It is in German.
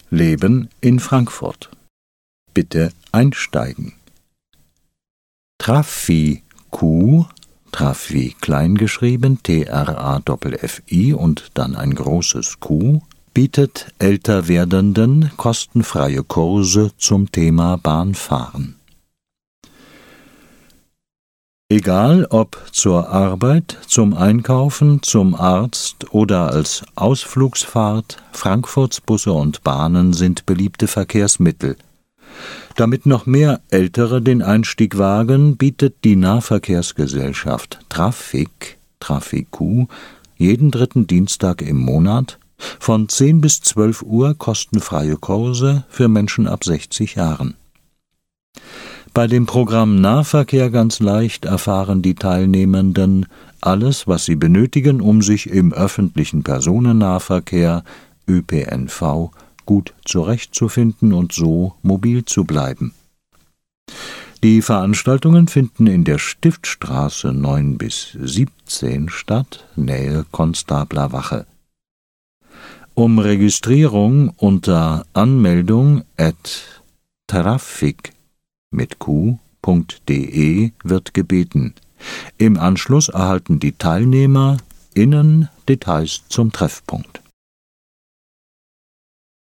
Leben in Frankfurt. Bitte einsteigen. Trafiku, Trafi klein geschrieben, T-R-A-F-F-I und dann ein großes Q, bietet älter Werdenden kostenfreie Kurse zum Thema Bahnfahren. Egal ob zur Arbeit, zum Einkaufen, zum Arzt oder als Ausflugsfahrt, Frankfurts Busse und Bahnen sind beliebte Verkehrsmittel. Damit noch mehr Ältere den Einstieg wagen, bietet die Nahverkehrsgesellschaft Trafiku jeden 3. Dienstag im Monat von 10 bis 12 Uhr kostenfreie Kurse für Menschen ab 60 Jahren. Bei dem Programm Nahverkehr ganz leicht erfahren die Teilnehmenden alles, was sie benötigen, um sich im öffentlichen Personennahverkehr ÖPNV gut zurechtzufinden und so mobil zu bleiben. Die Veranstaltungen finden in der Stiftstraße 9 bis 17 statt, Nähe Konstabler Wache. Um Registrierung unter Anmeldung @trafik mit q.de wird gebeten. Im Anschluss erhalten die TeilnehmerInnen Details zum Treffpunkt.